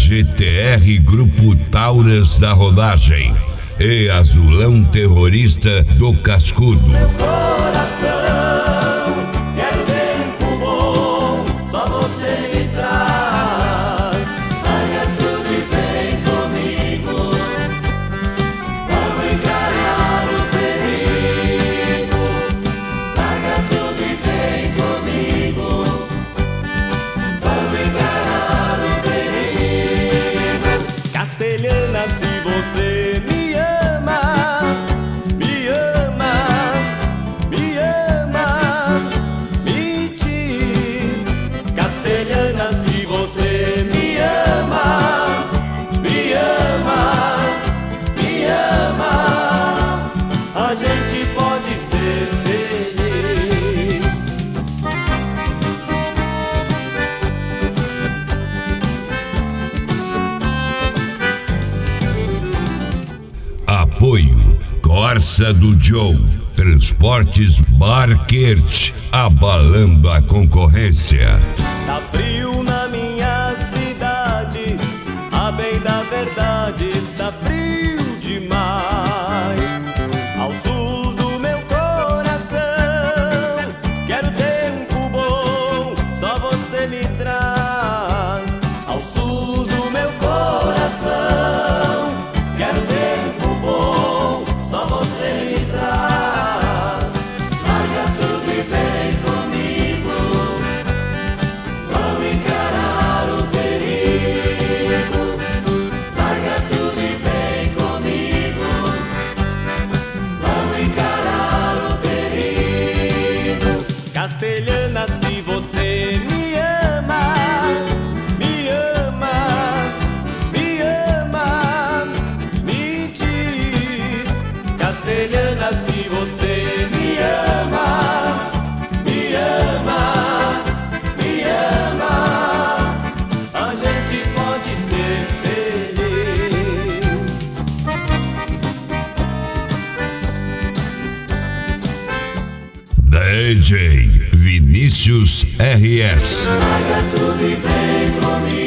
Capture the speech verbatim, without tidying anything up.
G T R Grupo Tauras da Rodagem e Azulão Terrorista do Cascudo. Apoio Corsa do Joe, Transportes Barquete, abalando a concorrência. Tá frio na minha cidade, a bem da verdade está frio demais. Ao sul do meu coração, quero tempo bom, só você me traz. Ao sul do meu coração, quero tempo bom, só você me traz. Larga tudo e vem comigo, vamos encarar o perigo. Larga tudo e vem comigo, vamos encarar o perigo. Castelhana, se você me ama, me ama, me ama, me diz. Castelhana, se você me ama, me ama, me ama, a gente pode ser feliz. D J Vinícius R S. Larga tudo e vem comigo.